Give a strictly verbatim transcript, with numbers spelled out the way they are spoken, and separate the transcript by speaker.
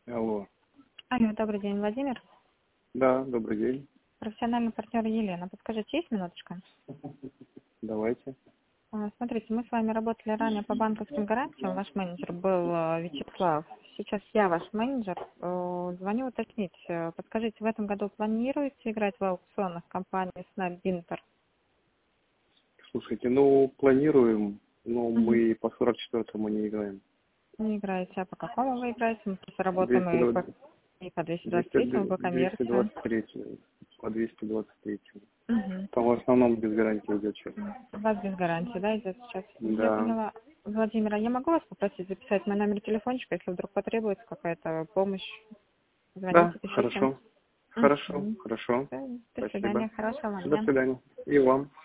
Speaker 1: Алло.
Speaker 2: Алло, добрый день, Владимир.
Speaker 1: Да, добрый день.
Speaker 2: Профессиональный партнер Елена. Подскажите, есть минуточка?
Speaker 1: Давайте.
Speaker 2: А, Смотрите, мы с вами работали ранее по банковским гарантиям. Ваш менеджер был э, Вячеслав. Сейчас я ваш менеджер. Э, Звоню уточнить. Э, Подскажите, в этом году планируете играть в аукционах компании Снель Динтер?
Speaker 1: Слушайте, ну, планируем, но
Speaker 2: Мгм.
Speaker 1: мы по сорок четвёртому не играем.
Speaker 2: Не играете. А по какому вы играете? Мы просто работаем
Speaker 1: двести
Speaker 2: и по,
Speaker 1: двадцать,
Speaker 2: и по двести двадцать
Speaker 1: двести,
Speaker 2: третьему, по
Speaker 1: двести
Speaker 2: коммерции.
Speaker 1: двадцать три, по двести двадцать три.
Speaker 2: Мгм.
Speaker 1: Там в основном без гарантии идет сейчас.
Speaker 2: У вас без гарантии, да, идет сейчас? Я
Speaker 1: Да,
Speaker 2: поняла. Владимира, я могу вас попросить записать мой номер телефончика, если вдруг потребуется какая-то помощь?
Speaker 1: да,
Speaker 2: Звоните, пишите.
Speaker 1: хорошо, хорошо,
Speaker 2: Угу.
Speaker 1: хорошо.
Speaker 2: До
Speaker 1: Спасибо.
Speaker 2: свидания, хорошего
Speaker 1: До
Speaker 2: дня.
Speaker 1: свидания. И вам.